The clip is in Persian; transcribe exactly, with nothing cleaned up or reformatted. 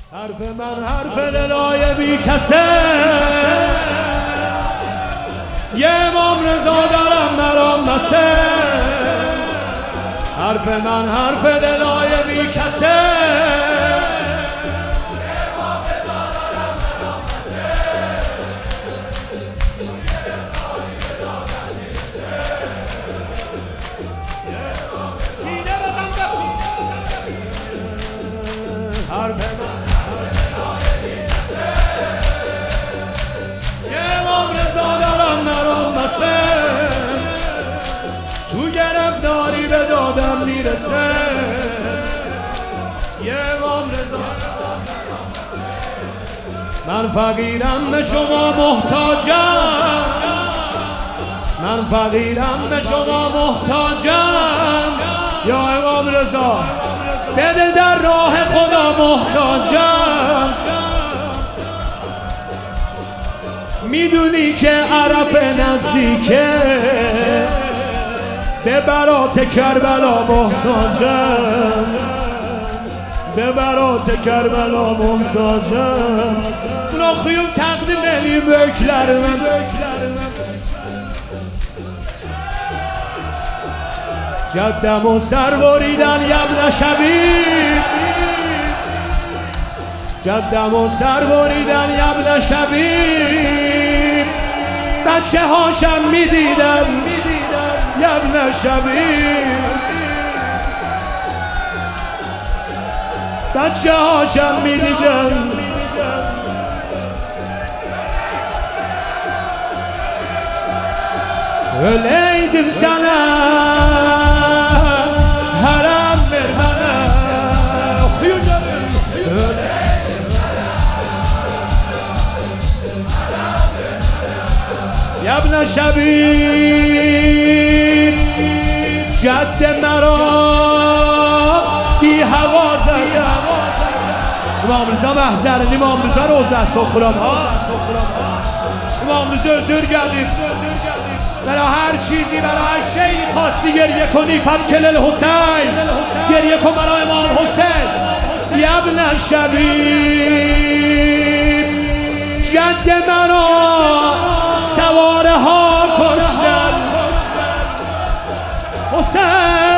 حرف من حرف دلای بی کسه، یه امام رضا دارم مرام بسه. حرف من حرف دلای بی کسه، حرف من یه امام رضا دارم مرام بسه، تو گرفتاری به دادم میرسه. یه امام رضا من فقیرم به شما محتاجم، من فقیرم به شما محتاجم. یا امام رضا بده در راه خدا محتاجم. میدونی که عرف نزدیکه، به برات کربلا محتاجم، به برات کربلا محتاجم. Bırakıyorum takdim edeyim öykülerimi. Caddem سربریدن یبن شبیب، جدم سربریدن یبن شبیب. بچه هاشم میدیدن یبن شبیب، بچه هاشم میدیدن. Öyleydim sana haram ver bana. Okuyun canım. Öyleydim sana haram ver bana. Yabna şabib cadde mera bی حوازه. امام رضا محضر امام رضا روزه است سخران ها. امام رضا özür geldim. برای هر چیزی برای هر شیعی خواستی گریه کنی فبکل الحسین، گریه کن برای امام حسین. یبن شبیب جد مرا سواره ها کشتن. حسین